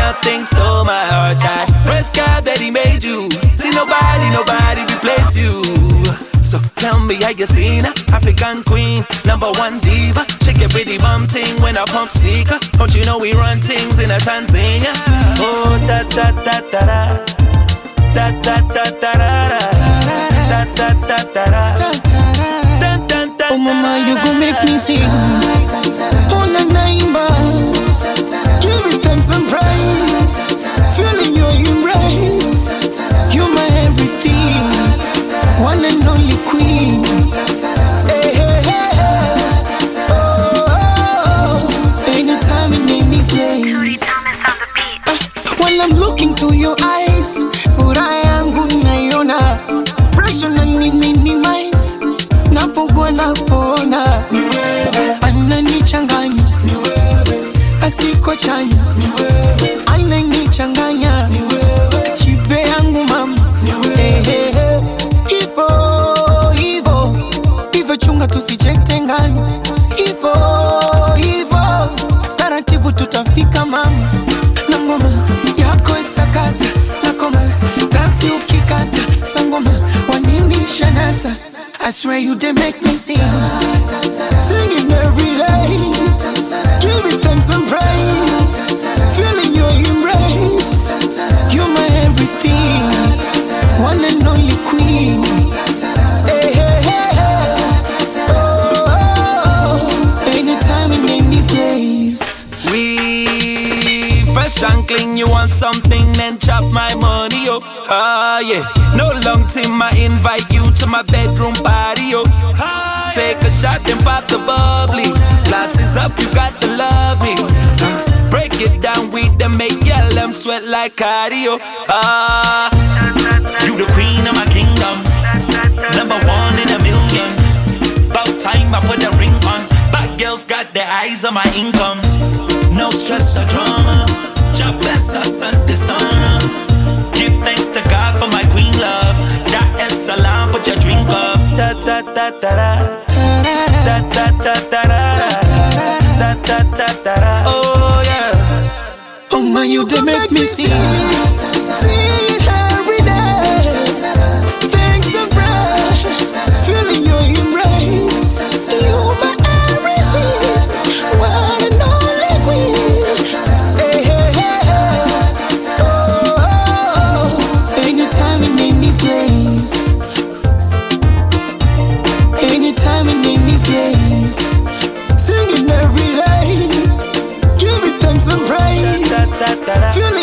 nothing stole my heart. I praise God that He made you. See nobody replace you. So tell me how you seen her, African queen, #1 diva. Shake your pretty bum ting when I pump speaker. Don't you know we run things in a Tanzania? Oh da da da da da, da da da da da, da da da da da. Oh mama, you gon' make me sing. Oh na naimba, give it thanks and praise. Feeling your embrace, you're my everything, one and only queen. Hey, hey, hey, hey. Oh, anytime and any place. When I'm looking to your eyes, furaha yangu naiona, pressure na minimize, napogwa napona, ananichanganya, asiko chanya, ananichanganya, chipe yangu mama. Hey, hey, hey. Hivo chunga tusijitengane. Hivo taratibu tutafika mama. Na ngoma yako isakata, na koma dansi ukikata, sangoma wanini shanasa. I swear you did make me sing, singing every day. Give it thanks and praise, feeling your embrace. You're my everything, one and only queen. Hey, hey, hey, hey. Oh, anytime and any place. We fresh and clean, you want something, then chop my money, yo. Ah, yeah. No long time, I invite you to my bedroom party, yo. Take a shot and pop the bubbly. Glasses up, you got to love me. Break it down with them, make them sweat like cardio. Ah, you the queen of my kingdom, #1 in a million. About time I put a ring on. Bad girls got their eyes on my income. No stress or drama, God bless us and dishonor. Give thanks to God for my queen love. That is salam, put your drink up. Da da da da da, da da da da da, da da da da. Oh yeah. Oh man, you did make me sing, sing every day. Thanks and praise, feeling your embrace. You're my everything, one and only queen. Hey, hey, hey, hey. Oh, anytime and any place, anytime and any place. Singing every day, give it thanks and praise. Feeling